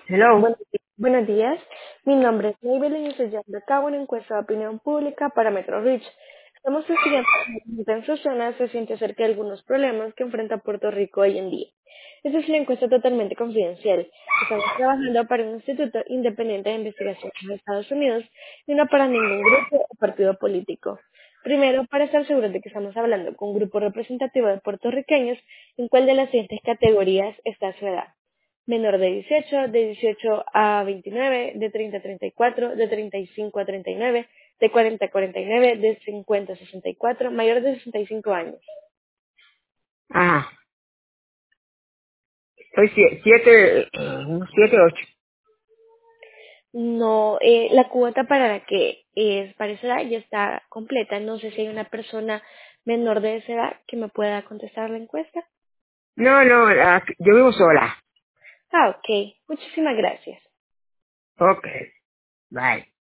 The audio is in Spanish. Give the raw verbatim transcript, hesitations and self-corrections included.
Hello. Buenos di- buenos días, mi nombre es Maybelline y estoy llevando a cabo una encuesta de opinión pública para Metro Reach. Estamos estudiando cómo la gente en su zona se siente acerca de algunos problemas que enfrenta Puerto Rico hoy en día. Esta es una encuesta totalmente confidencial. Estamos trabajando para un instituto independiente de investigación en Estados Unidos y no para ningún grupo o partido político. Primero, para estar seguros de que estamos hablando con un grupo representativo de puertorriqueños, ¿en cuál de las siguientes categorías está su edad? Menor de dieciocho, de dieciocho a veintinueve, de treinta a treinta y cuatro, de treinta y cinco a treinta y nueve, de cuarenta a cuarenta y nueve, de cincuenta a sesenta y cuatro, mayor de sesenta y cinco años. Ah, soy sie- siete, eh, un siete, ocho. No, eh, la cuota para la que es para esa edad ya está completa. No sé si hay una persona menor de esa edad que me pueda contestar la encuesta. No, no, ah, yo vivo sola. Ah, ok. Muchísimas gracias. Ok, bye.